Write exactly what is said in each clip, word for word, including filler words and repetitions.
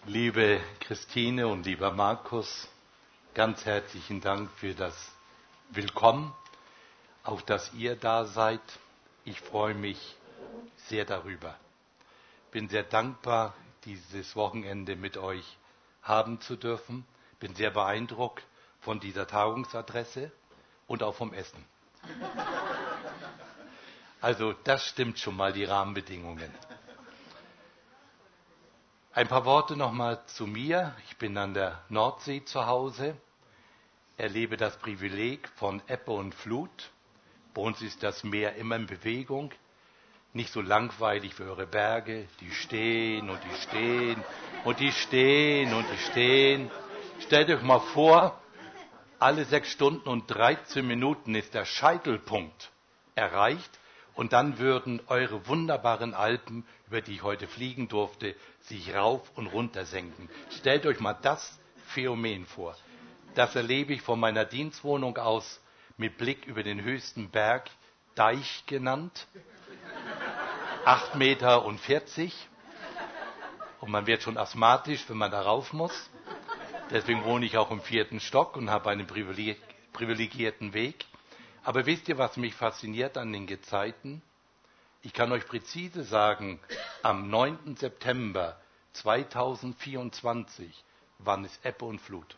Liebe Christine und lieber Markus, ganz herzlichen Dank für das Willkommen, auch dass ihr da seid. Ich freue mich sehr darüber. Bin sehr dankbar, dieses Wochenende mit euch haben zu dürfen. Bin sehr beeindruckt von dieser Tagungsadresse und auch vom Essen. Also das stimmt schon mal, die Rahmenbedingungen. Ein paar Worte nochmal zu mir. Ich bin an der Nordsee zu Hause, erlebe das Privileg von Ebbe und Flut. Bei uns ist das Meer immer in Bewegung, nicht so langweilig wie eure Berge, die stehen und die stehen und die stehen und die stehen. Stellt euch mal vor, alle sechs Stunden und dreizehn Minuten ist der Scheitelpunkt erreicht. Und dann würden eure wunderbaren Alpen, über die ich heute fliegen durfte, sich rauf und runter senken. Stellt euch mal das Phänomen vor. Das erlebe ich von meiner Dienstwohnung aus mit Blick über den höchsten Berg, Deich genannt, acht Meter und vierzig. Und man wird schon asthmatisch, wenn man da rauf muss. Deswegen wohne ich auch im vierten Stock und habe einen privilegierten Weg. Aber wisst ihr, was mich fasziniert an den Gezeiten? Ich kann euch präzise sagen, am neunten September zweitausendvierundzwanzig waren es Ebbe und Flut.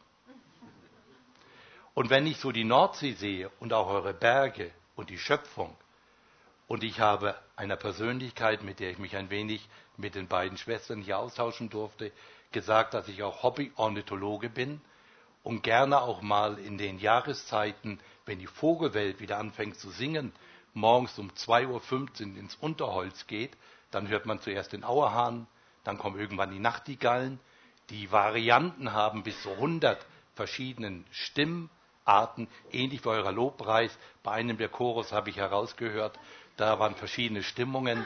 Und wenn ich so die Nordsee sehe und auch eure Berge und die Schöpfung, und ich habe einer Persönlichkeit, mit der ich mich ein wenig mit den beiden Schwestern hier austauschen durfte, gesagt, dass ich auch Hobby-Ornithologe bin und gerne auch mal in den Jahreszeiten, wenn die Vogelwelt wieder anfängt zu singen, morgens um zwei Uhr fünfzehn ins Unterholz geht, dann hört man zuerst den Auerhahn, dann kommen irgendwann die Nachtigallen. Die Varianten haben bis zu hundert verschiedenen Stimmarten, ähnlich wie euer Lobpreis. Bei einem der Chorus habe ich herausgehört, da waren verschiedene Stimmungen.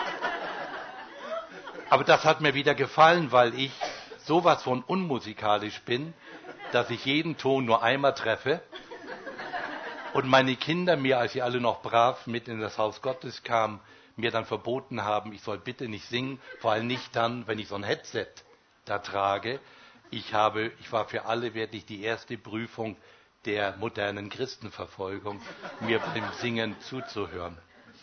Aber das hat mir wieder gefallen, weil ich sowas von unmusikalisch bin, dass ich jeden Ton nur einmal treffe. Und meine Kinder mir, als sie alle noch brav mit in das Haus Gottes kamen, mir dann verboten haben, ich soll bitte nicht singen, vor allem nicht dann, wenn ich so ein Headset da trage. Ich habe, ich war für alle wirklich die erste Prüfung der modernen Christenverfolgung, mir beim Singen zuzuhören.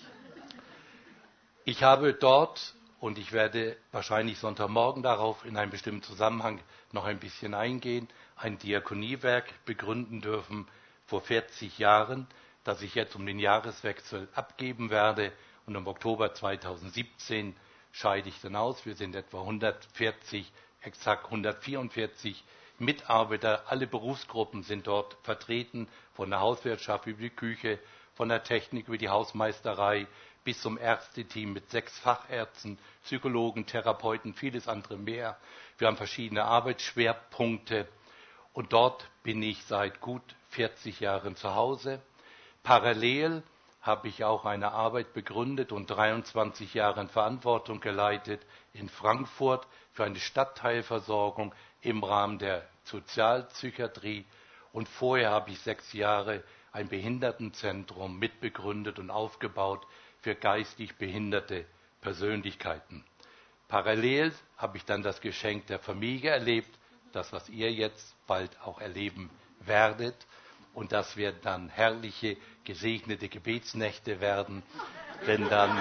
Ich habe dort, und ich werde wahrscheinlich Sonntagmorgen darauf in einem bestimmten Zusammenhang noch ein bisschen eingehen, ein Diakoniewerk begründen dürfen, vor vierzig Jahren, das ich jetzt um den Jahreswechsel abgeben werde. Und im Oktober zweitausendsiebzehn scheide ich dann aus. Wir sind etwa hundertvierzig, exakt hundertvierundvierzig Mitarbeiter. Alle Berufsgruppen sind dort vertreten, von der Hauswirtschaft über die Küche, von der Technik über die Hausmeisterei bis zum Ärzteteam mit sechs Fachärzten, Psychologen, Therapeuten, vieles andere mehr. Wir haben verschiedene Arbeitsschwerpunkte. Und dort bin ich seit gut vierzig Jahren zu Hause. Parallel habe ich auch eine Arbeit begründet und dreiundzwanzig Jahre in Verantwortung geleitet in Frankfurt für eine Stadtteilversorgung im Rahmen der Sozialpsychiatrie. Und vorher habe ich sechs Jahre ein Behindertenzentrum mitbegründet und aufgebaut für geistig behinderte Persönlichkeiten. Parallel habe ich dann das Geschenk der Familie erlebt, das, was ihr jetzt bald auch erleben werdet. Und das werden dann herrliche, gesegnete Gebetsnächte werden, wenn dann,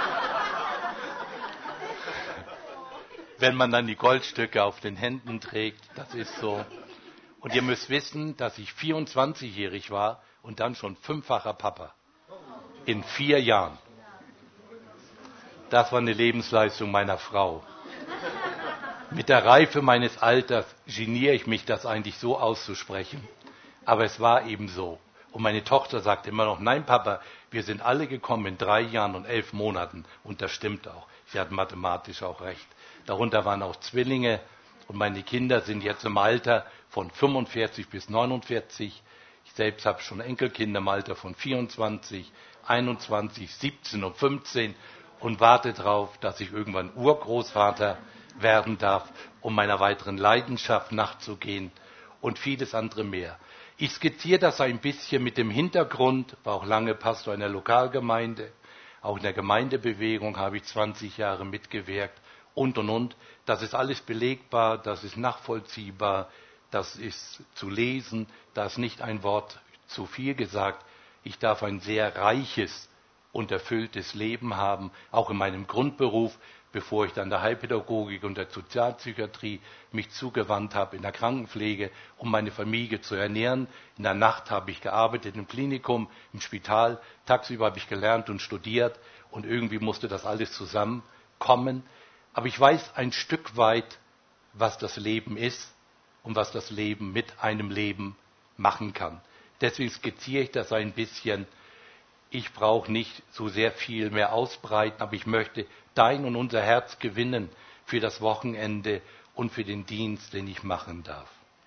wenn man dann die Goldstücke auf den Händen trägt. Das ist so. Und ihr müsst wissen, dass ich vierundzwanzigjährig war und dann schon fünffacher Papa. In vier Jahren. Das war eine Lebensleistung meiner Frau. Mit der Reife meines Alters geniere ich mich, das eigentlich so auszusprechen. Aber es war eben so. Und meine Tochter sagt immer noch, nein Papa, wir sind alle gekommen in drei Jahren und elf Monaten. Und das stimmt auch. Sie hat mathematisch auch recht. Darunter waren auch Zwillinge. Und meine Kinder sind jetzt im Alter von fünfundvierzig bis neunundvierzig. Ich selbst habe schon Enkelkinder im Alter von vierundzwanzig, einundzwanzig, siebzehn und fünfzehn. Und warte darauf, dass ich irgendwann Urgroßvater werden darf, um meiner weiteren Leidenschaft nachzugehen und vieles andere mehr. Ich skizziere das ein bisschen mit dem Hintergrund, war auch lange Pastor in der Lokalgemeinde, auch in der Gemeindebewegung habe ich zwanzig Jahre mitgewirkt und, und, und. Das ist alles belegbar, das ist nachvollziehbar, das ist zu lesen, da ist nicht ein Wort zu viel gesagt. Ich darf ein sehr reiches und erfülltes Leben haben, auch in meinem Grundberuf, bevor ich dann der Heilpädagogik und der Sozialpsychiatrie mich zugewandt habe, in der Krankenpflege, um meine Familie zu ernähren. In der Nacht habe ich gearbeitet im Klinikum, im Spital, tagsüber habe ich gelernt und studiert und irgendwie musste das alles zusammenkommen. Aber ich weiß ein Stück weit, was das Leben ist und was das Leben mit einem Leben machen kann. Deswegen skizziere ich das ein bisschen. Ich brauche nicht so sehr viel mehr ausbreiten, aber ich möchte dein und unser Herz gewinnen für das Wochenende und für den Dienst, den ich machen darf.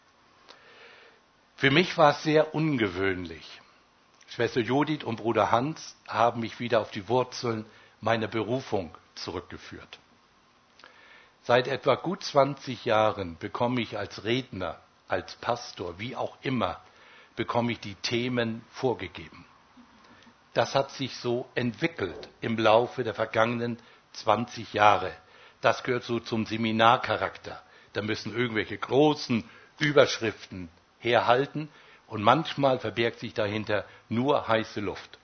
Für mich war es sehr ungewöhnlich. Schwester Judith und Bruder Hans haben mich wieder auf die Wurzeln meiner Berufung zurückgeführt. Seit etwa gut zwanzig Jahren bekomme ich als Redner, als Pastor, wie auch immer, bekomme ich die Themen vorgegeben. Das hat sich so entwickelt im Laufe der vergangenen zwanzig Jahre. Das gehört so zum Seminarcharakter. Da müssen irgendwelche großen Überschriften herhalten und manchmal verbirgt sich dahinter nur heiße Luft.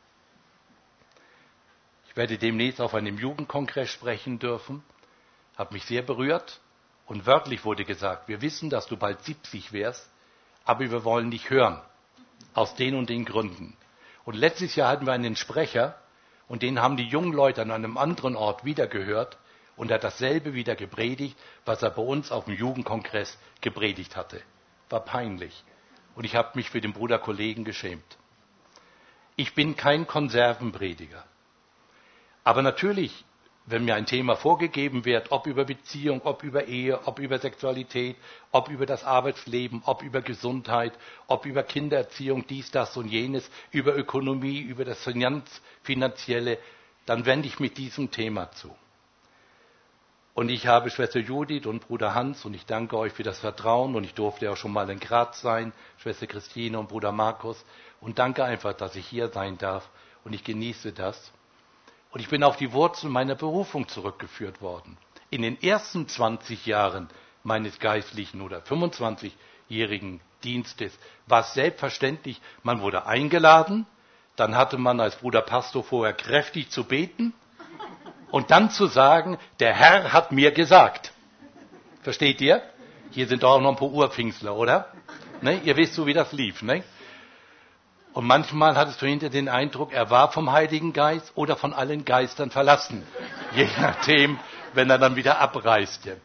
Ich werde demnächst auf einem Jugendkongress sprechen dürfen, hat mich sehr berührt und wörtlich wurde gesagt, wir wissen, dass du bald siebzig wärst, aber wir wollen dich hören, aus den und den Gründen. Und letztes Jahr hatten wir einen Sprecher und den haben die jungen Leute an einem anderen Ort wieder gehört und er hat dasselbe wieder gepredigt, was er bei uns auf dem Jugendkongress gepredigt hatte. War peinlich. Und ich habe mich für den Bruder Kollegen geschämt. Ich bin kein Konservenprediger. Aber natürlich, wenn mir ein Thema vorgegeben wird, ob über Beziehung, ob über Ehe, ob über Sexualität, ob über das Arbeitsleben, ob über Gesundheit, ob über Kindererziehung, dies, das und jenes, über Ökonomie, über das Finanzielle, dann wende ich mich diesem Thema zu. Und ich habe Schwester Judith und Bruder Hans und ich danke euch für das Vertrauen und ich durfte auch schon mal in Graz sein, Schwester Christine und Bruder Markus und danke einfach, dass ich hier sein darf und ich genieße das. Und ich bin auf die Wurzeln meiner Berufung zurückgeführt worden. In den ersten zwanzig Jahren meines geistlichen oder fünfundzwanzigjährigen Dienstes war es selbstverständlich, man wurde eingeladen, dann hatte man als Bruder Pastor vorher kräftig zu beten und dann zu sagen, der Herr hat mir gesagt. Versteht ihr? Hier sind doch auch noch ein paar Urpfingstler, oder? Ne? Ihr wisst so, wie das lief, ne? Und manchmal hattest du hinter den Eindruck, er war vom Heiligen Geist oder von allen Geistern verlassen. Je nachdem, wenn er dann wieder abreiste.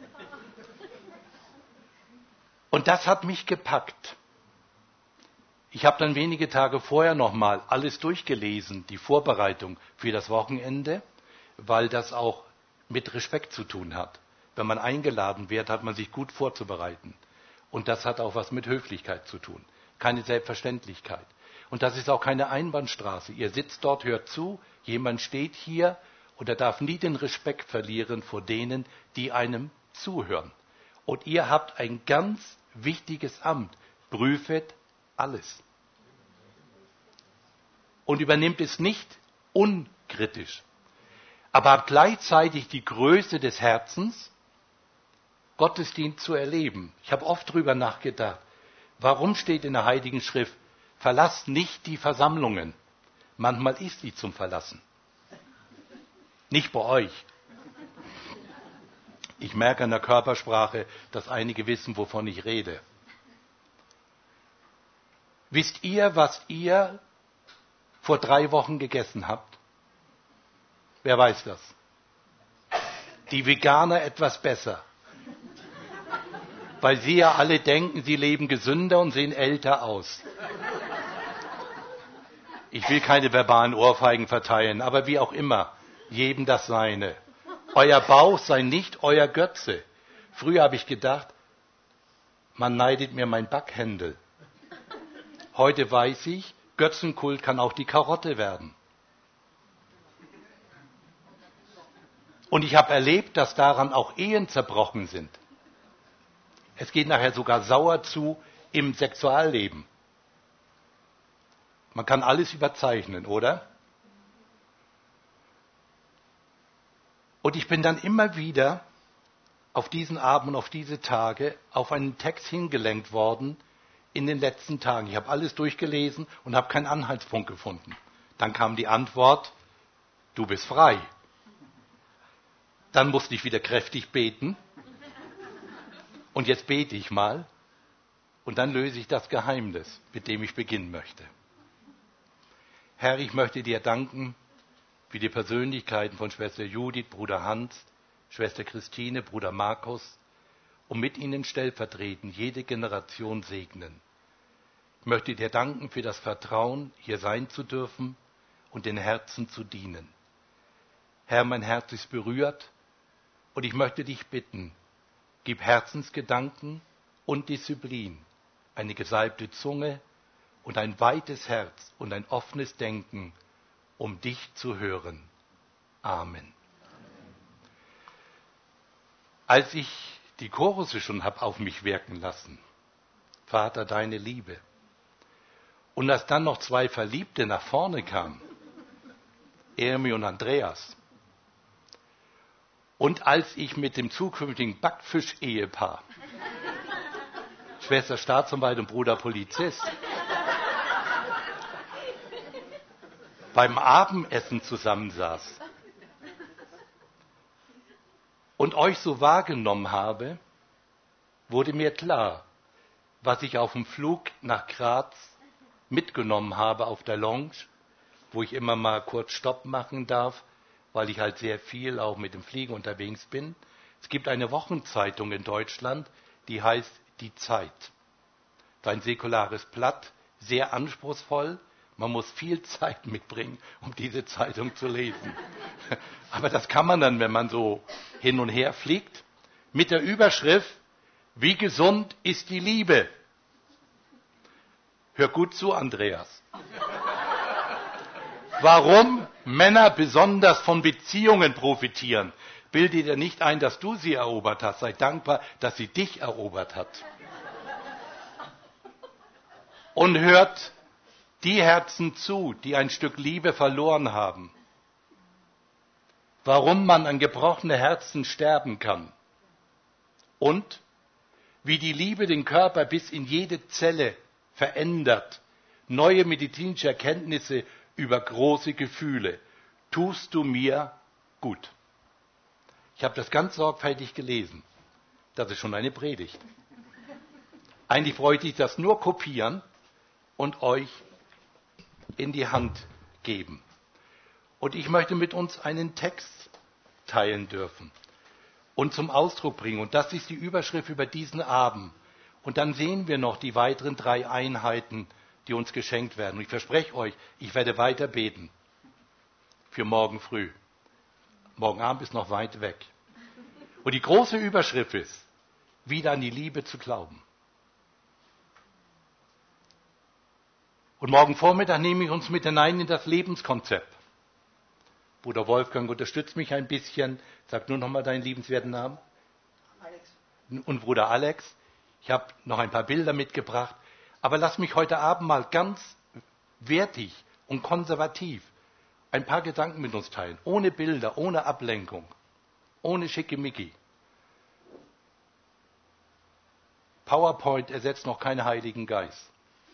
Und das hat mich gepackt. Ich habe dann wenige Tage vorher nochmal alles durchgelesen, die Vorbereitung für das Wochenende, weil das auch mit Respekt zu tun hat. Wenn man eingeladen wird, hat man sich gut vorzubereiten. Und das hat auch was mit Höflichkeit zu tun. Keine Selbstverständlichkeit. Und das ist auch keine Einbahnstraße. Ihr sitzt dort, hört zu, jemand steht hier und er darf nie den Respekt verlieren vor denen, die einem zuhören. Und ihr habt ein ganz wichtiges Amt. Prüfet alles. Und übernimmt es nicht unkritisch. Aber habt gleichzeitig die Größe des Herzens, Gottesdienst zu erleben. Ich habe oft drüber nachgedacht. Warum steht in der Heiligen Schrift, verlasst nicht die Versammlungen. Manchmal ist die zum Verlassen. Nicht bei euch. Ich merke an der Körpersprache, dass einige wissen, wovon ich rede. Wisst ihr, was ihr vor drei Wochen gegessen habt? Wer weiß das? Die Veganer etwas besser. Weil sie ja alle denken, sie leben gesünder und sehen älter aus. Ich will keine verbalen Ohrfeigen verteilen, aber wie auch immer, jedem das Seine. Euer Bauch sei nicht euer Götze. Früher habe ich gedacht, man neidet mir mein Backhändel. Heute weiß ich, Götzenkult kann auch die Karotte werden. Und ich habe erlebt, dass daran auch Ehen zerbrochen sind. Es geht nachher sogar sauer zu im Sexualleben. Man kann alles überzeichnen, oder? Und ich bin dann immer wieder auf diesen Abend und auf diese Tage auf einen Text hingelenkt worden in den letzten Tagen. Ich habe alles durchgelesen und habe keinen Anhaltspunkt gefunden. Dann kam die Antwort, du bist frei. Dann musste ich wieder kräftig beten. Und jetzt bete ich mal. Und dann löse ich das Geheimnis, mit dem ich beginnen möchte. Herr, ich möchte dir danken für die Persönlichkeiten von Schwester Judith, Bruder Hans, Schwester Christine, Bruder Markus und mit ihnen stellvertretend jede Generation segnen. Ich möchte dir danken für das Vertrauen, hier sein zu dürfen und den Herzen zu dienen. Herr, mein Herz ist berührt und ich möchte dich bitten, gib Herzensgedanken und Disziplin, eine gesalbte Zunge und ein weites Herz und ein offenes Denken, um dich zu hören. Amen. Als ich die Chorusse schon habe auf mich wirken lassen, Vater, deine Liebe, und als dann noch zwei Verliebte nach vorne kamen, Ermi und Andreas, und als ich mit dem zukünftigen Backfisch-Ehepaar, Schwester Staatsanwalt und Bruder Polizist, beim Abendessen zusammensaß und euch so wahrgenommen habe, wurde mir klar, was ich auf dem Flug nach Graz mitgenommen habe auf der Lounge, wo ich immer mal kurz Stopp machen darf, weil ich halt sehr viel auch mit dem Flieger unterwegs bin. Es gibt eine Wochenzeitung in Deutschland, die heißt Die Zeit. Das ist ein säkulares Blatt, sehr anspruchsvoll. Man muss viel Zeit mitbringen, um diese Zeitung zu lesen. Aber das kann man dann, wenn man so hin und her fliegt, mit der Überschrift, wie gesund ist die Liebe? Hör gut zu, Andreas. Warum Männer besonders von Beziehungen profitieren, bilde dir nicht ein, dass du sie erobert hast. Sei dankbar, dass sie dich erobert hat. Und hört die Herzen zu, die ein Stück Liebe verloren haben. Warum man an gebrochene Herzen sterben kann. Und wie die Liebe den Körper bis in jede Zelle verändert. Neue medizinische Erkenntnisse über große Gefühle. Tust du mir gut. Ich habe das ganz sorgfältig gelesen. Das ist schon eine Predigt. Eigentlich bräuchte ich das nur kopieren und euch in die Hand geben. Und ich möchte mit uns einen Text teilen dürfen und zum Ausdruck bringen. Und das ist die Überschrift über diesen Abend. Und dann sehen wir noch die weiteren drei Einheiten, die uns geschenkt werden. Und ich verspreche euch, ich werde weiter beten für morgen früh. Morgen Abend ist noch weit weg. Und die große Überschrift ist, wieder an die Liebe zu glauben. Und morgen Vormittag nehme ich uns mit hinein in das Lebenskonzept. Bruder Wolfgang unterstützt mich ein bisschen. Sag nur noch mal deinen liebenswerten Namen. Alex. Und Bruder Alex. Ich habe noch ein paar Bilder mitgebracht. Aber lass mich heute Abend mal ganz wertig und konservativ ein paar Gedanken mit uns teilen. Ohne Bilder, ohne Ablenkung, ohne Schickimicki. PowerPoint ersetzt noch keinen Heiligen Geist.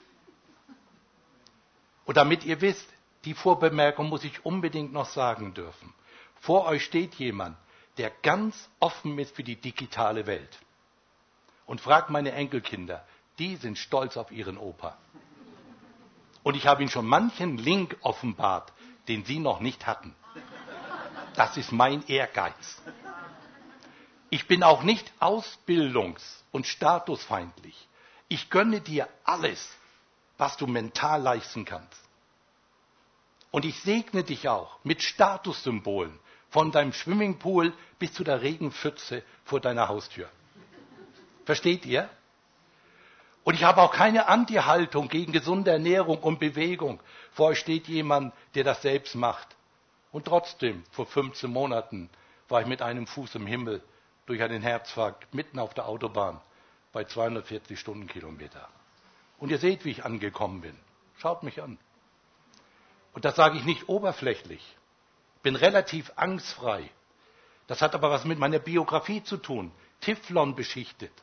Und damit ihr wisst, die Vorbemerkung muss ich unbedingt noch sagen dürfen. Vor euch steht jemand, der ganz offen ist für die digitale Welt. Und fragt meine Enkelkinder, die sind stolz auf ihren Opa. Und ich habe ihnen schon manchen Link offenbart, den sie noch nicht hatten. Das ist mein Ehrgeiz. Ich bin auch nicht ausbildungs- und statusfeindlich. Ich gönne dir alles, was du mental leisten kannst. Und ich segne dich auch mit Statussymbolen, von deinem Swimmingpool bis zu der Regenpfütze vor deiner Haustür. Versteht ihr? Und ich habe auch keine Anti-Haltung gegen gesunde Ernährung und Bewegung. Vor euch steht jemand, der das selbst macht. Und trotzdem, vor fünfzehn Monaten war ich mit einem Fuß im Himmel durch einen Herzinfarkt mitten auf der Autobahn bei zweihundertvierzig Stundenkilometer. Und ihr seht, wie ich angekommen bin. Schaut mich an. Und das sage ich nicht oberflächlich. Ich bin relativ angstfrei. Das hat aber was mit meiner Biografie zu tun. Teflon beschichtet.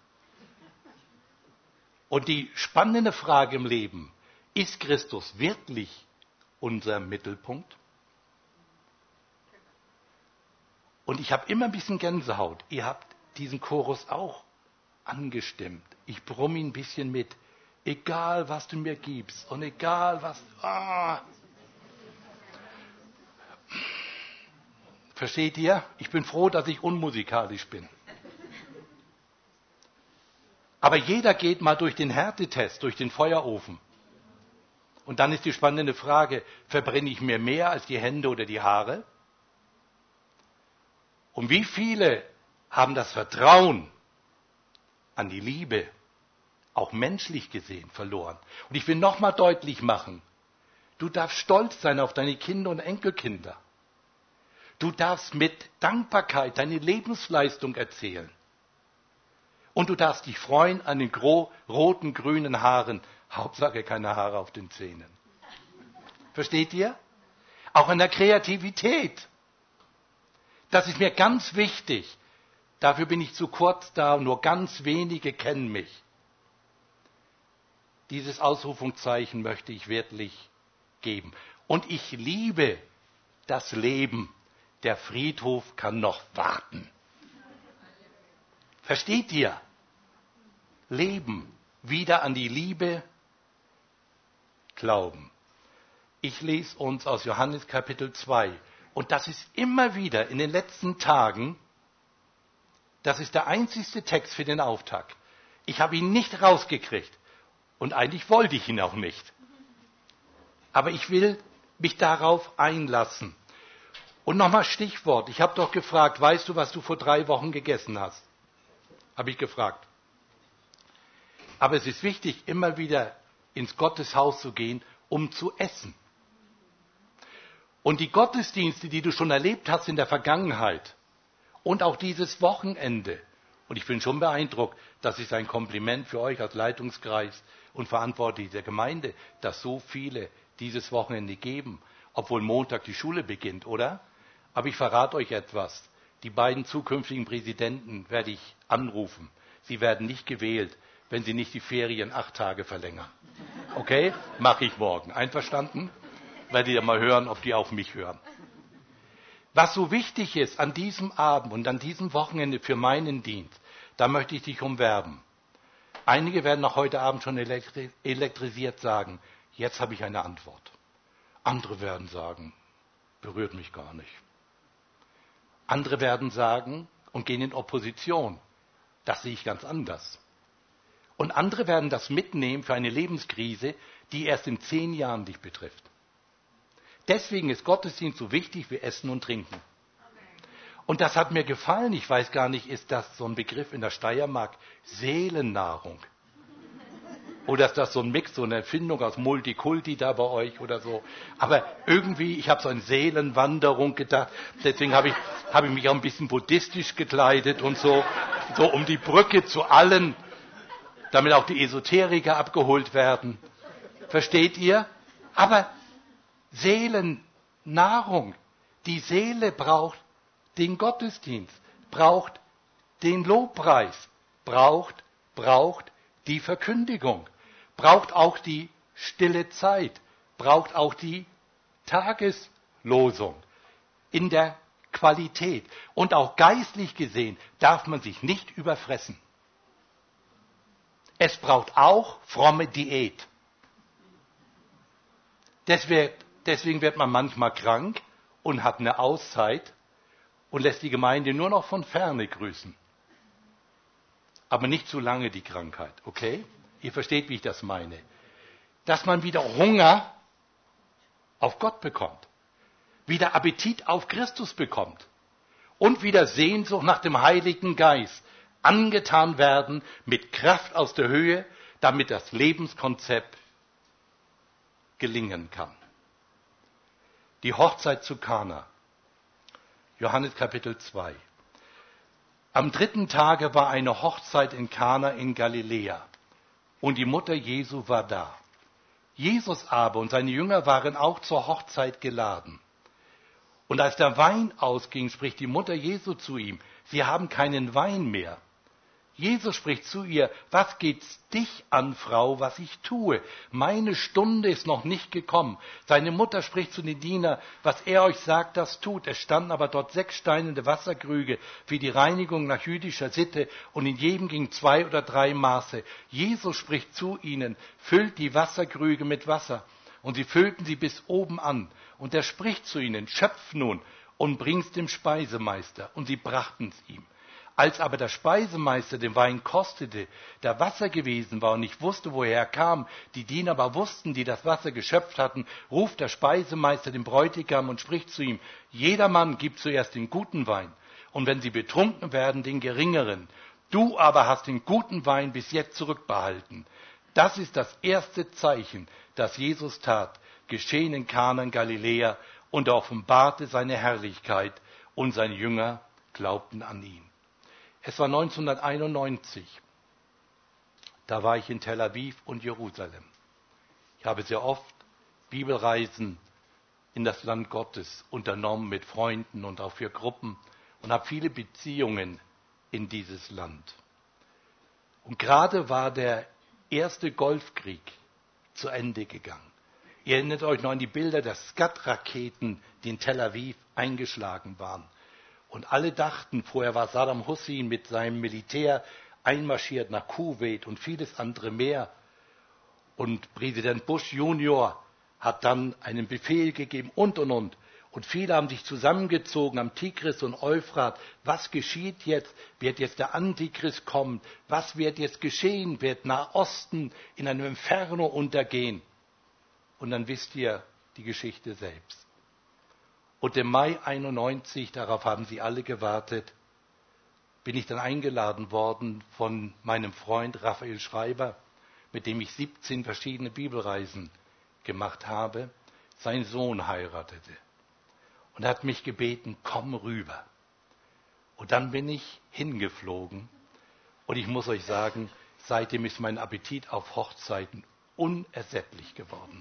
Und die spannende Frage im Leben, ist Christus wirklich unser Mittelpunkt? Und ich habe immer ein bisschen Gänsehaut. Ihr habt diesen Chorus auch angestimmt. Ich brumme ihn ein bisschen mit. Egal, was du mir gibst und egal, was... Ah. Versteht ihr? Ich bin froh, dass ich unmusikalisch bin. Aber jeder geht mal durch den Härtetest, durch den Feuerofen. Und dann ist die spannende Frage, verbrenne ich mir mehr als die Hände oder die Haare? Und wie viele haben das Vertrauen an die Liebe, auch menschlich gesehen, verloren? Und ich will nochmal deutlich machen, du darfst stolz sein auf deine Kinder und Enkelkinder. Du darfst mit Dankbarkeit deine Lebensleistung erzählen. Und du darfst dich freuen an den gro- roten, grünen Haaren. Hauptsache keine Haare auf den Zähnen. Versteht ihr? Auch an der Kreativität. Das ist mir ganz wichtig. Dafür bin ich zu kurz da und nur ganz wenige kennen mich. Dieses Ausrufungszeichen möchte ich wirklich geben. Und ich liebe das Leben. Der Friedhof kann noch warten. Versteht ihr? Leben, wieder an die Liebe glauben. Ich lese uns aus Johannes Kapitel zwei. Und das ist immer wieder in den letzten Tagen, das ist der einzigste Text für den Auftakt. Ich habe ihn nicht rausgekriegt. Und eigentlich wollte ich ihn auch nicht. Aber ich will mich darauf einlassen. Und nochmal Stichwort. Ich habe doch gefragt, weißt du, was du vor drei Wochen gegessen hast? Habe ich gefragt. Aber es ist wichtig, immer wieder ins Gotteshaus zu gehen, um zu essen. Und die Gottesdienste, die du schon erlebt hast in der Vergangenheit und auch dieses Wochenende, und ich bin schon beeindruckt, das ist ein Kompliment für euch als Leitungskreis und Verantwortliche der Gemeinde, dass so viele dieses Wochenende geben, obwohl Montag die Schule beginnt, oder? Aber ich verrate euch etwas. Die beiden zukünftigen Präsidenten werde ich anrufen. Sie werden nicht gewählt, wenn sie nicht die Ferien acht Tage verlängern. Okay? Mache ich morgen. Einverstanden? Werdet ihr mal hören, ob die auf mich hören. Was so wichtig ist an diesem Abend und an diesem Wochenende für meinen Dienst, da möchte ich dich umwerben. Einige werden noch heute Abend schon elektri- elektrisiert sagen, jetzt habe ich eine Antwort. Andere werden sagen, berührt mich gar nicht. Andere werden sagen und gehen in Opposition. Das sehe ich ganz anders. Und andere werden das mitnehmen für eine Lebenskrise, die erst in zehn Jahren dich betrifft. Deswegen ist Gottesdienst so wichtig wie Essen und Trinken. Und das hat mir gefallen. Ich weiß gar nicht, ist das so ein Begriff in der Steiermark? Seelennahrung. Oder ist das so ein Mix, so eine Erfindung aus Multikulti da bei euch oder so? Aber irgendwie, ich habe so an Seelenwanderung gedacht. Deswegen habe ich, habe ich mich auch ein bisschen buddhistisch gekleidet und so, so um die Brücke zu allen, damit auch die Esoteriker abgeholt werden. Versteht ihr? Aber Seelennahrung. Die Seele braucht den Gottesdienst, braucht den Lobpreis, braucht, braucht die Verkündigung, braucht auch die stille Zeit, braucht auch die Tageslosung in der Qualität. Und auch geistlich gesehen darf man sich nicht überfressen. Es braucht auch fromme Diät. Deswegen, deswegen wird man manchmal krank und hat eine Auszeit und lässt die Gemeinde nur noch von ferne grüßen. Aber nicht zu lange die Krankheit, okay? Ihr versteht, wie ich das meine. Dass man wieder Hunger auf Gott bekommt, wieder Appetit auf Christus bekommt und wieder Sehnsucht nach dem Heiligen Geist, angetan werden mit Kraft aus der Höhe, damit das Lebenskonzept gelingen kann. Die Hochzeit zu Kana. Johannes Kapitel zwei. Am dritten Tage war eine Hochzeit in Kana in Galiläa und die Mutter Jesu war da. Jesus aber und seine Jünger waren auch zur Hochzeit geladen. Und als der Wein ausging, spricht die Mutter Jesu zu ihm, sie haben keinen Wein mehr. Jesus spricht zu ihr, was geht's dich an, Frau, was ich tue? Meine Stunde ist noch nicht gekommen. Seine Mutter spricht zu den Dienern, was er euch sagt, das tut. Es standen aber dort sechs steinerne Wasserkrüge für die Reinigung nach jüdischer Sitte und in jedem ging zwei oder drei Maße. Jesus spricht zu ihnen, füllt die Wasserkrüge mit Wasser. Und sie füllten sie bis oben an. Und er spricht zu ihnen, schöpf nun und bring's dem Speisemeister. Und sie brachten's ihm. Als aber der Speisemeister den Wein kostete, der Wasser gewesen war und nicht wusste, woher er kam, die Diener aber wussten, die das Wasser geschöpft hatten, ruft der Speisemeister den Bräutigam und spricht zu ihm, jedermann gibt zuerst den guten Wein, und wenn sie betrunken werden, den geringeren. Du aber hast den guten Wein bis jetzt zurückbehalten. Das ist das erste Zeichen, das Jesus tat, geschehen in Kana in Galiläa, und er offenbarte seine Herrlichkeit, und seine Jünger glaubten an ihn. Es war neunzehnhunderteinundneunzig. Da war ich in Tel Aviv und Jerusalem. Ich habe sehr oft Bibelreisen in das Land Gottes unternommen mit Freunden und auch für Gruppen und habe viele Beziehungen in dieses Land. Und gerade war der erste Golfkrieg zu Ende gegangen. Ihr erinnert euch noch an die Bilder der Scud-Raketen, die in Tel Aviv eingeschlagen waren. Und alle dachten, vorher war Saddam Hussein mit seinem Militär einmarschiert nach Kuwait und vieles andere mehr. Und Präsident Bush Junior hat dann einen Befehl gegeben und, und, und. Und viele haben sich zusammengezogen am Tigris und Euphrat. Was geschieht jetzt? Wird jetzt der Antichrist kommen? Was wird jetzt geschehen? Wird Nahosten in einem Inferno untergehen? Und dann wisst ihr die Geschichte selbst. Und im Mai einundneunzig, darauf haben sie alle gewartet, bin ich dann eingeladen worden von meinem Freund Raphael Schreiber, mit dem ich siebzehn verschiedene Bibelreisen gemacht habe. Sein Sohn heiratete. Und er hat mich gebeten, komm rüber. Und dann bin ich hingeflogen. Und ich muss euch sagen, seitdem ist mein Appetit auf Hochzeiten unersättlich geworden.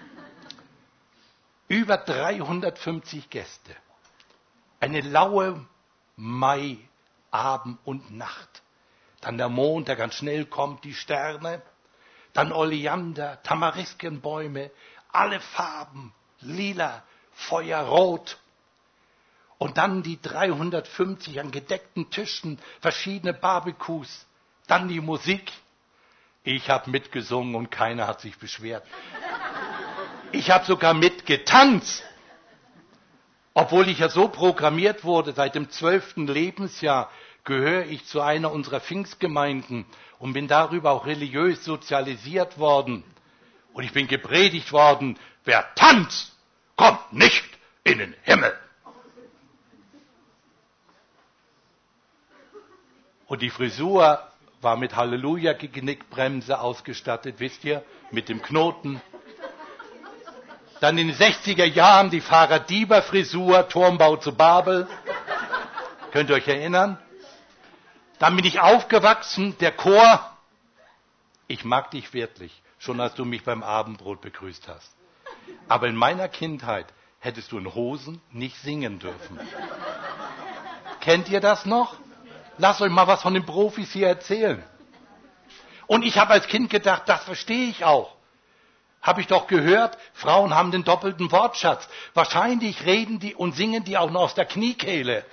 Über dreihundertfünfzig Gäste. Eine laue Mai-Abend und Nacht. Dann der Mond, der ganz schnell kommt, die Sterne. Dann Oleander, Tamariskenbäume, alle Farben, lila, Feuerrot. Und dann die dreihundertfünfzig an gedeckten Tischen, verschiedene Barbecues. Dann die Musik. Ich habe mitgesungen und keiner hat sich beschwert. Ich habe sogar mitgetanzt. Obwohl ich ja so programmiert wurde, seit dem zwölften Lebensjahr gehöre ich zu einer unserer Pfingstgemeinden und bin darüber auch religiös sozialisiert worden. Und ich bin gepredigt worden, wer tanzt, kommt nicht in den Himmel. Und die Frisur war mit Halleluja-Genickbremse ausgestattet, wisst ihr, mit dem Knoten. Dann in den sechziger Jahren die Pfarrer-Dieber-Frisur, Turmbau zu Babel. Könnt ihr euch erinnern? Dann bin ich aufgewachsen, der Chor. Ich mag dich wirklich, schon als du mich beim Abendbrot begrüßt hast. Aber in meiner Kindheit hättest du in Hosen nicht singen dürfen. Kennt ihr das noch? Lasst euch mal was von den Profis hier erzählen. Und ich habe als Kind gedacht, das verstehe ich auch. Habe ich doch gehört, Frauen haben den doppelten Wortschatz. Wahrscheinlich reden die und singen die auch noch aus der Kniekehle.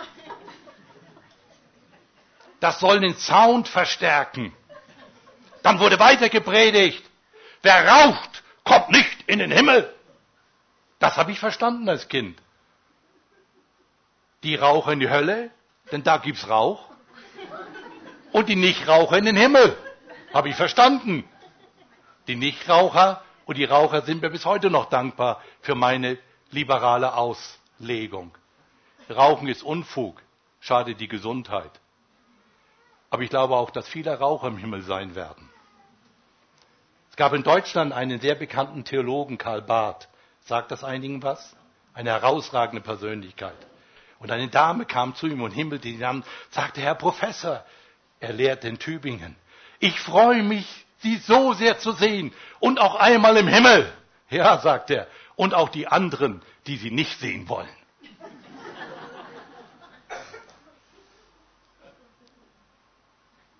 Das soll den Sound verstärken. Dann wurde weiter gepredigt. Wer raucht, kommt nicht in den Himmel. Das habe ich verstanden als Kind. Die Raucher in die Hölle, denn da gibt's Rauch. Und die Nichtraucher in den Himmel. Habe ich verstanden. Die Nichtraucher und die Raucher sind mir bis heute noch dankbar für meine liberale Auslegung. Rauchen ist Unfug, schadet die Gesundheit. Aber ich glaube auch, dass viele Raucher im Himmel sein werden. Es gab in Deutschland einen sehr bekannten Theologen, Karl Barth. Sagt das einigen was? Eine herausragende Persönlichkeit. Und eine Dame kam zu ihm und himmelte ihn an, sagte, Herr Professor, er lehrt in Tübingen, ich freue mich, Sie so sehr zu sehen und auch einmal im Himmel. Ja, sagt er, und auch die anderen, die Sie nicht sehen wollen.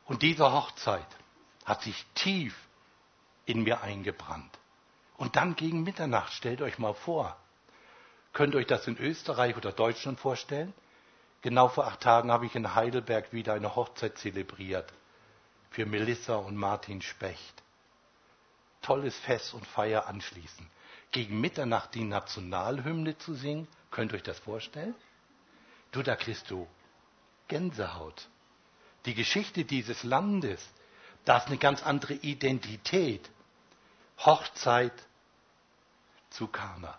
Und diese Hochzeit hat sich tief in mir eingebrannt. Und dann gegen Mitternacht, stellt euch mal vor, könnt ihr euch das in Österreich oder Deutschland vorstellen? Genau vor acht Tagen habe ich in Heidelberg wieder eine Hochzeit zelebriert für Melissa und Martin Specht. Tolles Fest und Feier anschließend. Gegen Mitternacht die Nationalhymne zu singen, könnt ihr euch das vorstellen? Du, da kriegst du Gänsehaut. Die Geschichte dieses Landes, da ist eine ganz andere Identität. Hochzeit zu Kana.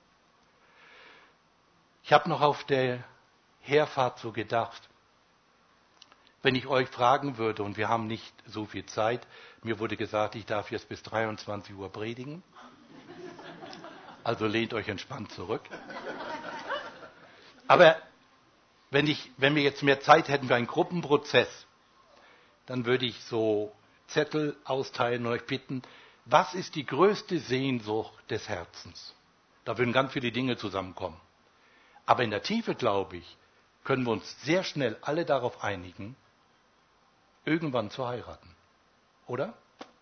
Ich habe noch auf der Herfahrt so gedacht, wenn ich euch fragen würde, und wir haben nicht so viel Zeit, mir wurde gesagt, ich darf jetzt bis dreiundzwanzig Uhr predigen, also lehnt euch entspannt zurück. Aber wenn, ich, wenn wir jetzt mehr Zeit hätten für einen Gruppenprozess, dann würde ich so Zettel austeilen und euch bitten, was ist die größte Sehnsucht des Herzens? Da würden ganz viele Dinge zusammenkommen. Aber in der Tiefe, glaube ich, können wir uns sehr schnell alle darauf einigen, irgendwann zu heiraten. Oder?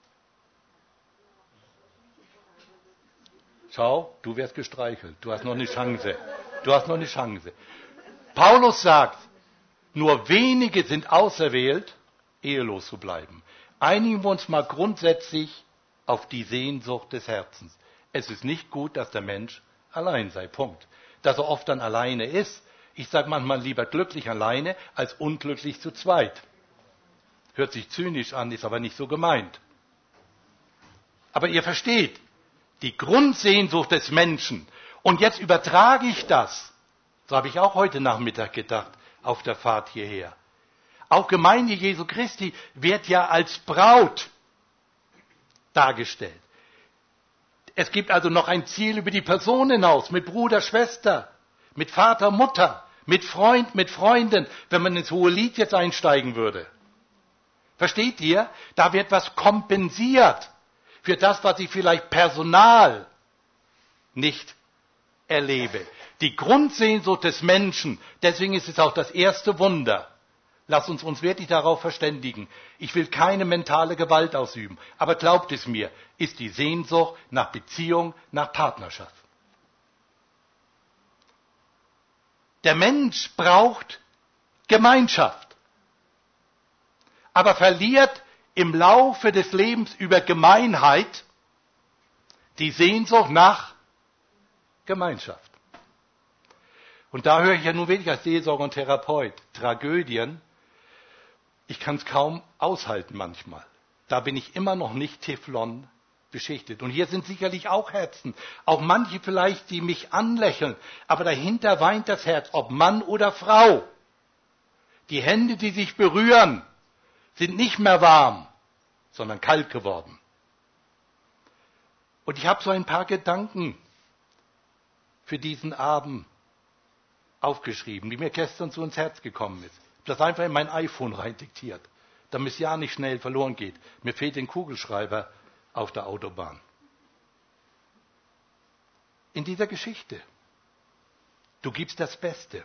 Schau, du wirst gestreichelt. Du hast noch eine Chance. Du hast noch eine Chance. Paulus sagt, nur wenige sind auserwählt, ehelos zu bleiben. Einigen wir uns mal grundsätzlich auf die Sehnsucht des Herzens. Es ist nicht gut, dass der Mensch allein sei. Punkt. Dass er oft dann alleine ist. Ich sage manchmal lieber glücklich alleine als unglücklich zu zweit. Hört sich zynisch an, ist aber nicht so gemeint. Aber ihr versteht, die Grundsehnsucht des Menschen. Und jetzt übertrage ich das. So habe ich auch heute Nachmittag gedacht, auf der Fahrt hierher. Auch Gemeinde Jesu Christi wird ja als Braut dargestellt. Es gibt also noch ein Ziel über die Person hinaus, mit Bruder, Schwester, mit Vater, Mutter, mit Freund, mit Freundin, wenn man ins hohe Lied jetzt einsteigen würde. Versteht ihr? Da wird was kompensiert für das, was ich vielleicht personal nicht erlebe. Die Grundsehnsucht des Menschen, deswegen ist es auch das erste Wunder. Lass uns uns wirklich darauf verständigen. Ich will keine mentale Gewalt ausüben, aber glaubt es mir, ist die Sehnsucht nach Beziehung, nach Partnerschaft. Der Mensch braucht Gemeinschaft, aber verliert im Laufe des Lebens über Gemeinheit die Sehnsucht nach Gemeinschaft. Und da höre ich ja nun wirklich als Seelsorger und Therapeut Tragödien. Ich kann es kaum aushalten manchmal. Da bin ich immer noch nicht Teflon beschichtet. Und hier sind sicherlich auch Herzen. Auch manche vielleicht, die mich anlächeln. Aber dahinter weint das Herz, ob Mann oder Frau. Die Hände, die sich berühren, sind nicht mehr warm, sondern kalt geworden. Und ich habe so ein paar Gedanken für diesen Abend aufgeschrieben, die mir gestern so ins Herz gekommen ist. Das einfach in mein iPhone rein diktiert, damit es ja nicht schnell verloren geht. Mir fehlt den Kugelschreiber auf der Autobahn. In dieser Geschichte, du gibst das Beste,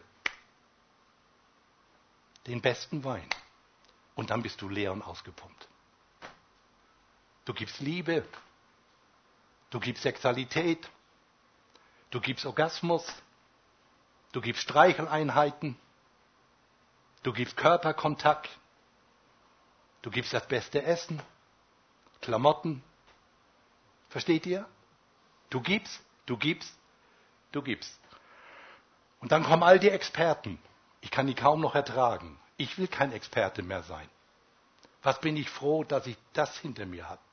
den besten Wein, und dann bist du leer und ausgepumpt. Du gibst Liebe, du gibst Sexualität, du gibst Orgasmus, du gibst Streicheleinheiten, du gibst Körperkontakt, du gibst das beste Essen, Klamotten. Versteht ihr? Du gibst, du gibst, du gibst. Und dann kommen all die Experten. Ich kann die kaum noch ertragen. Ich will kein Experte mehr sein. Was bin ich froh, dass ich das hinter mir habe.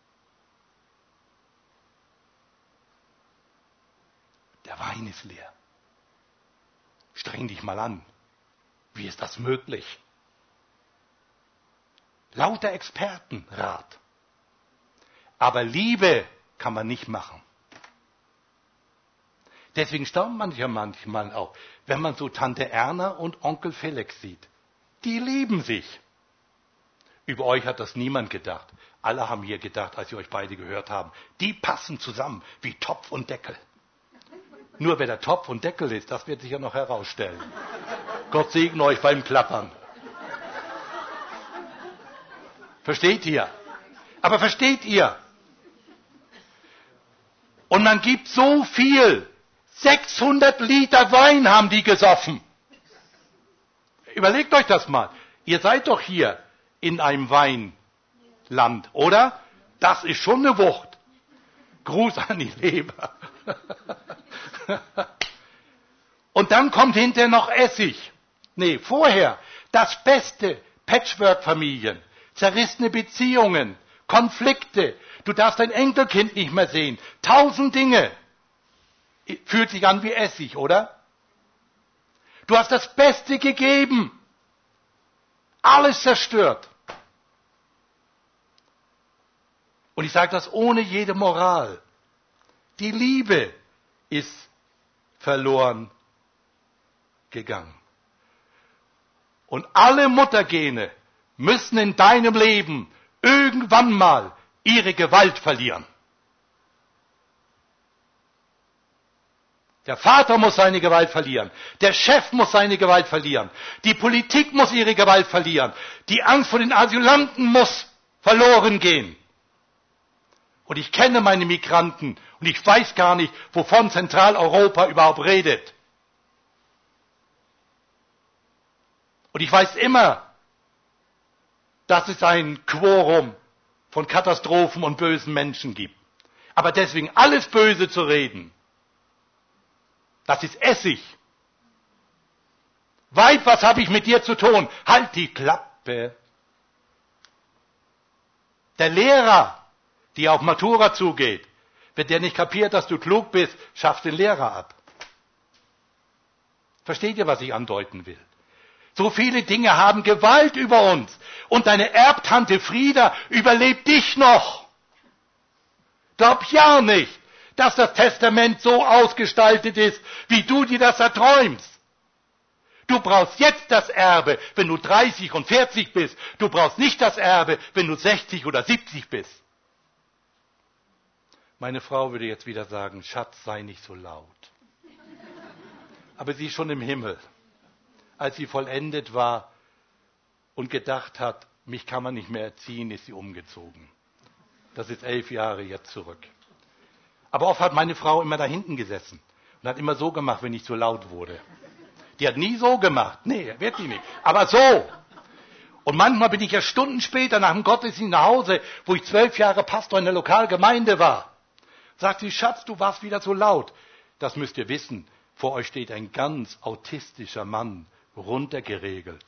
Der Wein ist leer. Streng dich mal an. Wie ist das möglich? Lauter Expertenrat. Aber Liebe kann man nicht machen. Deswegen staunt man ja manchmal auch, wenn man so Tante Erna und Onkel Felix sieht. Die lieben sich. Über euch hat das niemand gedacht. Alle haben hier gedacht, als sie euch beide gehört haben, die passen zusammen wie Topf und Deckel. Nur wer der Topf und Deckel ist, das wird sich ja noch herausstellen. Gott segne euch beim Klappern. Versteht ihr? Aber versteht ihr? Und man gibt so viel. sechshundert Liter Wein haben die gesoffen. Überlegt euch das mal. Ihr seid doch hier in einem Weinland, oder? Das ist schon eine Wucht. Gruß an die Leber. Und dann kommt hinterher noch Essig. Nee, vorher das Beste. Patchwork-Familien, zerrissene Beziehungen, Konflikte. Du darfst dein Enkelkind nicht mehr sehen. Tausend Dinge. Fühlt sich an wie Essig, oder? Du hast das Beste gegeben. Alles zerstört. Und ich sage das ohne jede Moral. Die Liebe ist verloren gegangen. Und alle Muttergene müssen in deinem Leben irgendwann mal ihre Gewalt verlieren. Der Vater muss seine Gewalt verlieren. Der Chef muss seine Gewalt verlieren. Die Politik muss ihre Gewalt verlieren. Die Angst vor den Asylanten muss verloren gehen. Und ich kenne meine Migranten und ich weiß gar nicht, wovon Zentraleuropa überhaupt redet. Und ich weiß immer, dass es ein Quorum von Katastrophen und bösen Menschen gibt. Aber deswegen alles Böse zu reden, das ist Essig. Weib, was habe ich mit dir zu tun? Halt die Klappe. Der Lehrer, die auf Matura zugeht, wenn der nicht kapiert, dass du klug bist, schafft den Lehrer ab. Versteht ihr, was ich andeuten will? So viele Dinge haben Gewalt über uns. Und deine Erbtante Frieda überlebt dich noch. Glaub ja nicht, dass das Testament so ausgestaltet ist, wie du dir das erträumst. Du brauchst jetzt das Erbe, wenn du dreißig und vierzig bist. Du brauchst nicht das Erbe, wenn du sechzig oder siebzig bist. Meine Frau würde jetzt wieder sagen, Schatz, sei nicht so laut. Aber sie ist schon im Himmel. Als sie vollendet war und gedacht hat, mich kann man nicht mehr erziehen, ist sie umgezogen. Das ist elf Jahre jetzt zurück. Aber oft hat meine Frau immer da hinten gesessen und hat immer so gemacht, wenn ich zu laut wurde. Die hat nie so gemacht. Nee, wirklich nicht. Aber so. Und manchmal bin ich ja Stunden später nach dem Gottesdienst nach Hause, wo ich zwölf Jahre Pastor in der Lokalgemeinde war. Sagt sie, Schatz, du warst wieder so laut. Das müsst ihr wissen. Vor euch steht ein ganz autistischer Mann, runtergeregelt.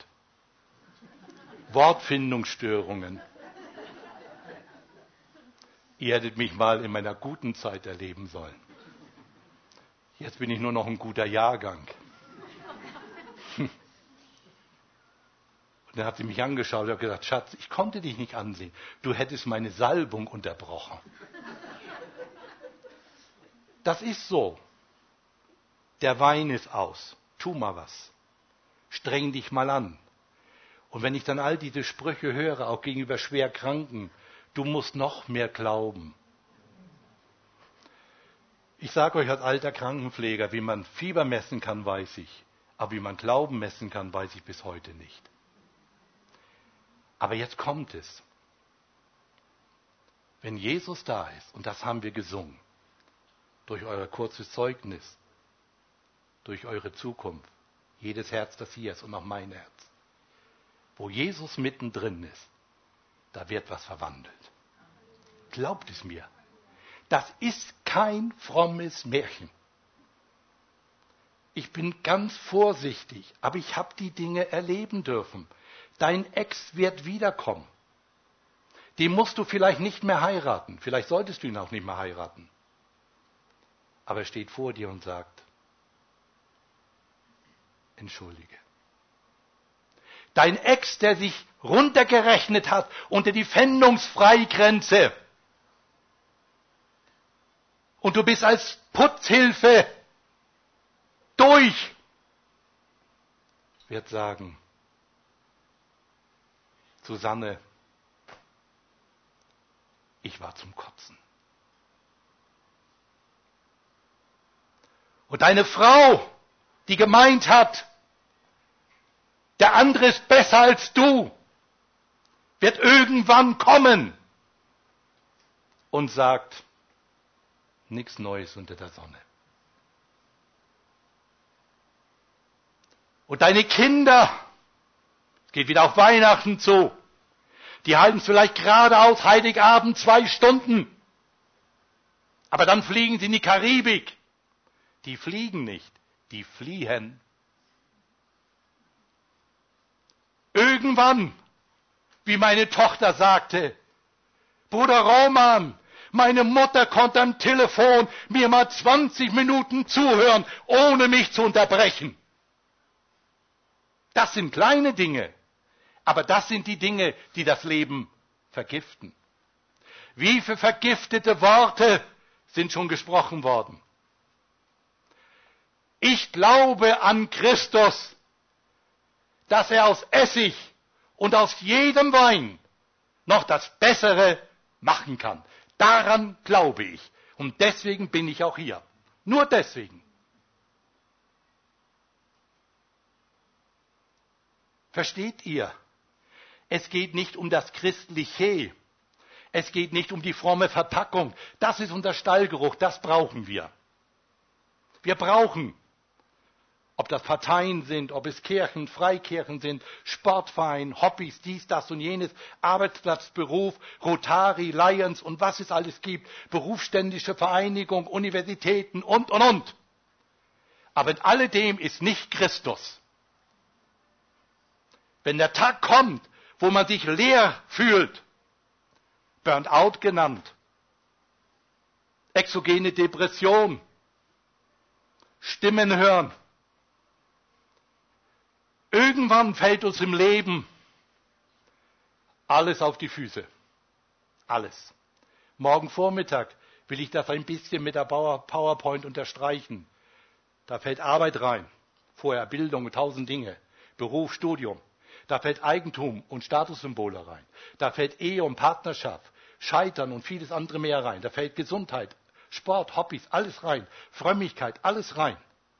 Wortfindungsstörungen. Ihr hättet mich mal in meiner guten Zeit erleben sollen. Jetzt bin ich nur noch ein guter Jahrgang. Und dann hat sie mich angeschaut und hat gesagt, Schatz, ich konnte dich nicht ansehen. Du hättest meine Salbung unterbrochen. Das ist so. Der Wein ist aus. Tu mal was. Streng dich mal an. Und wenn ich dann all diese Sprüche höre, auch gegenüber Schwerkranken, du musst noch mehr glauben. Ich sage euch als alter Krankenpfleger, wie man Fieber messen kann, weiß ich. Aber wie man Glauben messen kann, weiß ich bis heute nicht. Aber jetzt kommt es. Wenn Jesus da ist, und das haben wir gesungen, durch euer kurzes Zeugnis, durch eure Zukunft, jedes Herz, das hier ist und auch mein Herz. Wo Jesus mittendrin ist, da wird was verwandelt. Glaubt es mir. Das ist kein frommes Märchen. Ich bin ganz vorsichtig, aber ich habe die Dinge erleben dürfen. Dein Ex wird wiederkommen. Den musst du vielleicht nicht mehr heiraten. Vielleicht solltest du ihn auch nicht mehr heiraten. Aber er steht vor dir und sagt, entschuldige. Dein Ex, der sich runtergerechnet hat unter die Pfändungsfreigrenze und du bist als Putzhilfe durch, wird sagen, Susanne, ich war zum Kotzen. Und deine Frau, die gemeint hat, der andere ist besser als du, wird irgendwann kommen und sagt, nichts Neues unter der Sonne. Und deine Kinder, es geht wieder auf Weihnachten zu, die halten es vielleicht geradeaus Heiligabend zwei Stunden. Aber dann fliegen sie in die Karibik. Die fliegen nicht, die fliehen. Irgendwann, wie meine Tochter sagte, Bruder Roman, meine Mutter konnte am Telefon mir mal zwanzig Minuten zuhören, ohne mich zu unterbrechen. Das sind kleine Dinge, aber das sind die Dinge, die das Leben vergiften. Wie viele vergiftete Worte sind schon gesprochen worden? Ich glaube an Christus, dass er aus Essig und aus jedem Wein noch das Bessere machen kann. Daran glaube ich. Und deswegen bin ich auch hier. Nur deswegen. Versteht ihr? Es geht nicht um das Christliche. Es geht nicht um die fromme Verpackung. Das ist unser Stallgeruch, das brauchen wir. Wir brauchen, ob das Parteien sind, ob es Kirchen, Freikirchen sind, Sportverein, Hobbys, dies, das und jenes, Arbeitsplatz, Beruf, Rotary, Lions und was es alles gibt, berufsständische Vereinigung, Universitäten und, und, und. Aber in alledem ist nicht Christus. Wenn der Tag kommt, wo man sich leer fühlt, Burnout genannt, exogene Depression, Stimmen hören. Irgendwann fällt uns im Leben alles auf die Füße. Alles. Morgen Vormittag will ich das ein bisschen mit der PowerPoint unterstreichen. Da fällt Arbeit rein, vorher Bildung, tausend Dinge, Beruf, Studium. Da fällt Eigentum und Statussymbole rein. Da fällt Ehe und Partnerschaft, Scheitern und vieles andere mehr rein. Da fällt Gesundheit, Sport, Hobbys, alles rein. Frömmigkeit, alles rein.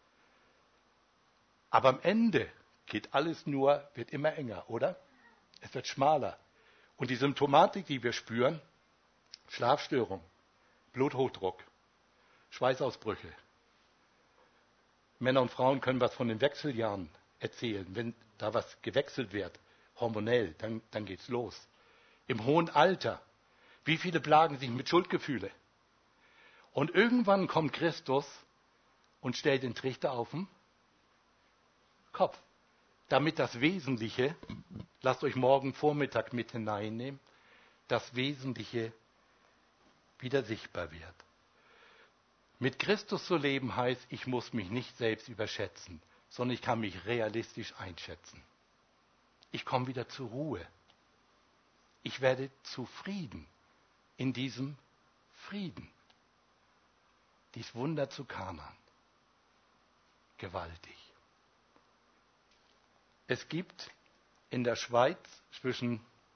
Aber am Ende geht alles nur, wird immer enger, oder? Es wird schmaler. Und die Symptomatik, die wir spüren, Schlafstörung, Bluthochdruck, Schweißausbrüche. Männer und Frauen können was von den Wechseljahren erzählen. Wenn da was gewechselt wird, hormonell, dann, dann geht's los. Im hohen Alter, wie viele plagen sich mit Schuldgefühle? Und irgendwann kommt Christus und stellt den Trichter auf den Kopf. Damit das Wesentliche, lasst euch morgen Vormittag mit hineinnehmen, das Wesentliche wieder sichtbar wird. Mit Christus zu leben heißt, ich muss mich nicht selbst überschätzen, sondern ich kann mich realistisch einschätzen. Ich komme wieder zur Ruhe. Ich werde zufrieden in diesem Frieden. Dies Wunder zu Kanaan. Gewaltig. Es gibt in der Schweiz zwischen,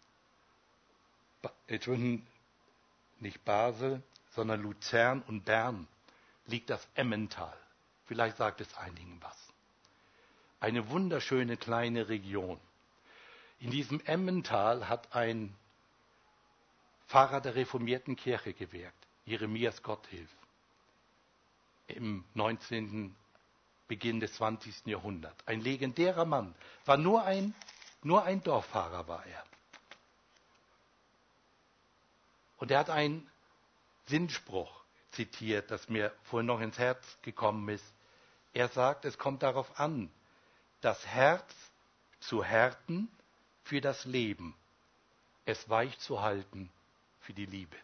zwischen nicht Basel, sondern Luzern und Bern liegt das Emmental. Vielleicht sagt es einigen was. Eine wunderschöne kleine Region. In diesem Emmental hat ein Pfarrer der reformierten Kirche gewirkt, Jeremias Gotthilf, im neunzehnten Beginn des zwanzigsten Jahrhunderts. Ein legendärer Mann, war nur ein, nur ein Dorffahrer war er. Und er hat einen Sinnspruch zitiert, das mir vorhin noch ins Herz gekommen ist. Er sagt, es kommt darauf an, das Herz zu härten für das Leben, es weich zu halten für die Liebe.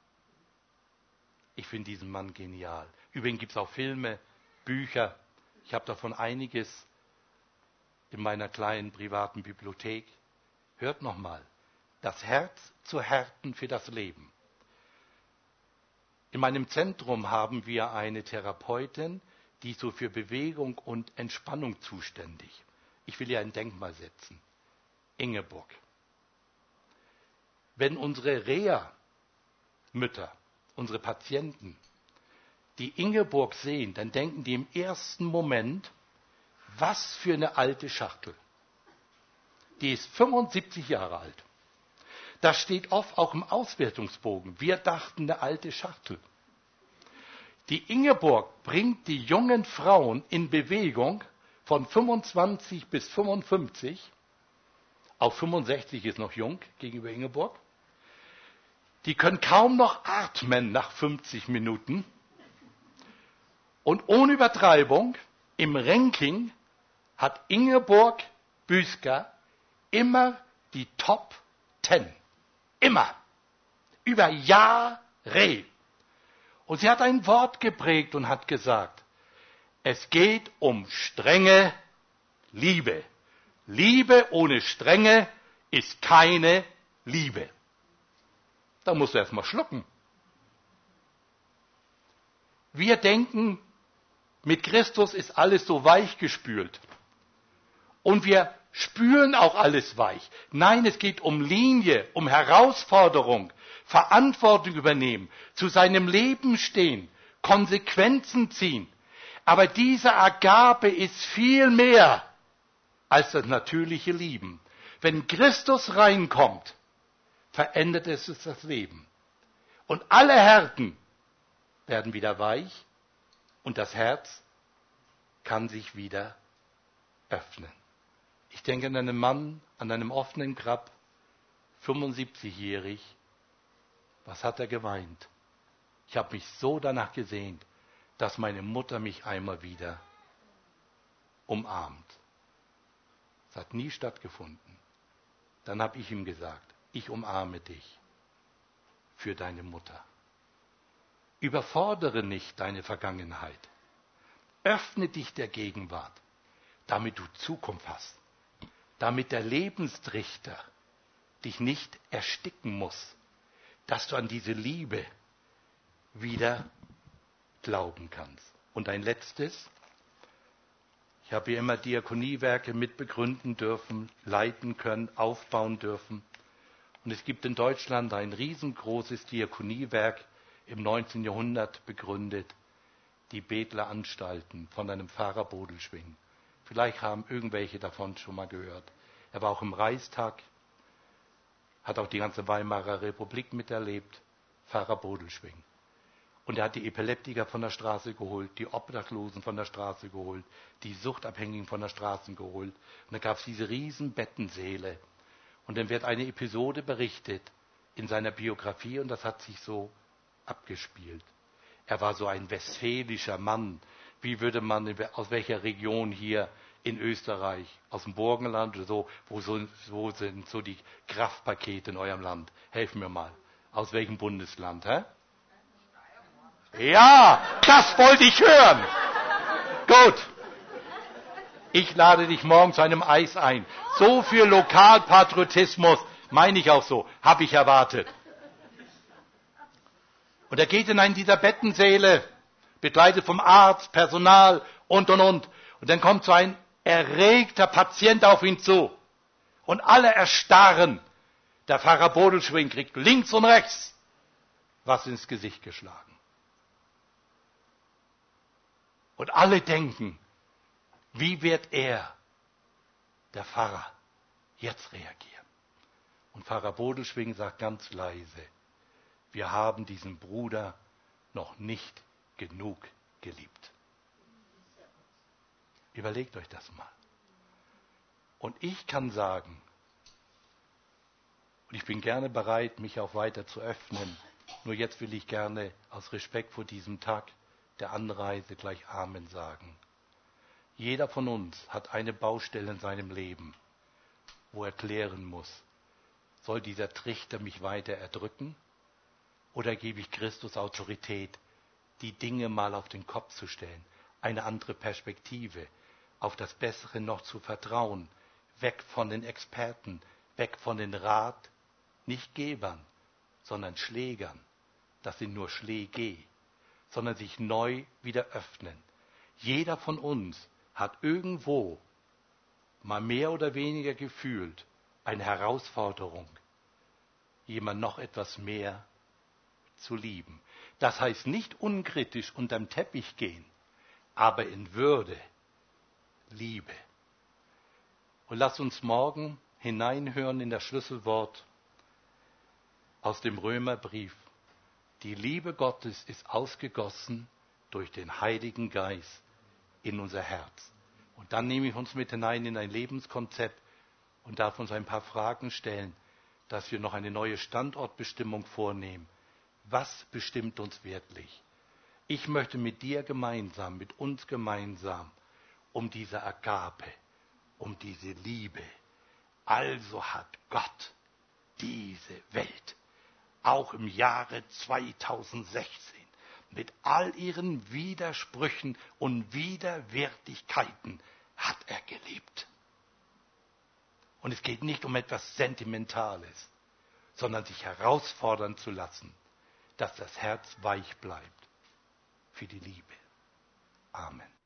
Ich finde diesen Mann genial. Übrigens gibt es auch Filme, Bücher. Ich habe davon einiges in meiner kleinen privaten Bibliothek. Hört nochmal, das Herz zu härten für das Leben. In meinem Zentrum haben wir eine Therapeutin, die ist so für Bewegung und Entspannung zuständig. Ich will ihr ein Denkmal setzen. Ingeborg. Wenn unsere Reha-Mütter, unsere Patienten, die Ingeborg sehen, dann denken die im ersten Moment, was für eine alte Schachtel. Die ist fünfundsiebzig Jahre alt. Das steht oft auch im Auswertungsbogen. Wir dachten, eine alte Schachtel. Die Ingeborg bringt die jungen Frauen in Bewegung von fünfundzwanzig bis fünfundfünfzig. Auch fünfundsechzig ist noch jung gegenüber Ingeborg. Die können kaum noch atmen nach fünfzig Minuten. Und ohne Übertreibung, im Ranking hat Ingeborg Büsker immer die Top Ten. Immer. Über Jahre. Und sie hat ein Wort geprägt und hat gesagt, es geht um strenge Liebe. Liebe ohne Strenge ist keine Liebe. Da musst du erst mal schlucken. Wir denken, mit Christus ist alles so weich gespült. Und wir spüren auch alles weich. Nein, es geht um Linie, um Herausforderung, Verantwortung übernehmen, zu seinem Leben stehen, Konsequenzen ziehen. Aber diese Agape ist viel mehr als das natürliche Lieben. Wenn Christus reinkommt, verändert es das Leben. Und alle Härten werden wieder weich und das Herz kann sich wieder öffnen. Ich denke an einen Mann an einem offenen Grab, fünfundsiebzigjährig. Was hat er geweint? Ich habe mich so danach gesehnt, dass meine Mutter mich einmal wieder umarmt. Es hat nie stattgefunden. Dann habe ich ihm gesagt, ich umarme dich für deine Mutter. Überfordere nicht deine Vergangenheit. Öffne dich der Gegenwart, damit du Zukunft hast. Damit der Lebenstrichter dich nicht ersticken muss, dass du an diese Liebe wieder glauben kannst. Und ein letztes, ich habe hier immer Diakoniewerke mitbegründen dürfen, leiten können, aufbauen dürfen. Und es gibt in Deutschland ein riesengroßes Diakoniewerk im neunzehnten Jahrhundert begründet, die Bethler Anstalten von einem Pfarrer Bodelschwingh. Vielleicht haben irgendwelche davon schon mal gehört. Er war auch im Reichstag, hat auch die ganze Weimarer Republik miterlebt, Pfarrer Bodelschwingh. Und er hat die Epileptiker von der Straße geholt, die Obdachlosen von der Straße geholt, die Suchtabhängigen von der Straße geholt. Und dann gab es diese riesen Bettensäle. Und dann wird eine Episode berichtet in seiner Biografie und das hat sich so abgespielt. Er war so ein westfälischer Mann. Wie würde man, aus welcher Region hier in Österreich, aus dem Burgenland oder so, wo, so, wo sind so die Kraftpakete in eurem Land? Helfen mir mal. Aus welchem Bundesland, hä? Ja, das wollte ich hören. Gut. Ich lade dich morgen zu einem Eis ein. So viel Lokalpatriotismus, meine ich auch so, habe ich erwartet. Und er geht in einen dieser Bettensäle, begleitet vom Arzt, Personal und, und, und. Und dann kommt so ein erregter Patient auf ihn zu. Und alle erstarren. Der Pfarrer Bodelschwingh kriegt links und rechts was ins Gesicht geschlagen. Und alle denken, wie wird er, der Pfarrer, jetzt reagieren? Und Pfarrer Bodelschwingh sagt ganz leise, wir haben diesen Bruder noch nicht genug geliebt. Überlegt euch das mal. Und ich kann sagen, und ich bin gerne bereit, mich auch weiter zu öffnen, nur jetzt will ich gerne aus Respekt vor diesem Tag der Anreise gleich Amen sagen. Jeder von uns hat eine Baustelle in seinem Leben, wo er klären muss, soll dieser Trichter mich weiter erdrücken oder gebe ich Christus Autorität, die Dinge mal auf den Kopf zu stellen, eine andere Perspektive, auf das Bessere noch zu vertrauen, weg von den Experten, weg von den Rat, nicht Gebern, sondern Schlägern, das sind nur Schläge, sondern sich neu wieder öffnen. Jeder von uns hat irgendwo mal mehr oder weniger gefühlt eine Herausforderung, jemand noch etwas mehr zu lieben. Das heißt nicht unkritisch unterm Teppich gehen, aber in Würde, Liebe. Und lass uns morgen hineinhören in das Schlüsselwort, aus dem Römerbrief. Die Liebe Gottes ist ausgegossen durch den Heiligen Geist in unser Herz. Und dann nehme ich uns mit hinein in ein Lebenskonzept und darf uns ein paar Fragen stellen, dass wir noch eine neue Standortbestimmung vornehmen. Was bestimmt uns wirklich? Ich möchte mit dir gemeinsam, mit uns gemeinsam, um diese Agape, um diese Liebe. Also hat Gott diese Welt auch im Jahre zweitausendsechzehn mit all ihren Widersprüchen und Widerwärtigkeiten hat er geliebt. Und es geht nicht um etwas Sentimentales, sondern sich herausfordern zu lassen, dass das Herz weich bleibt für die Liebe. Amen.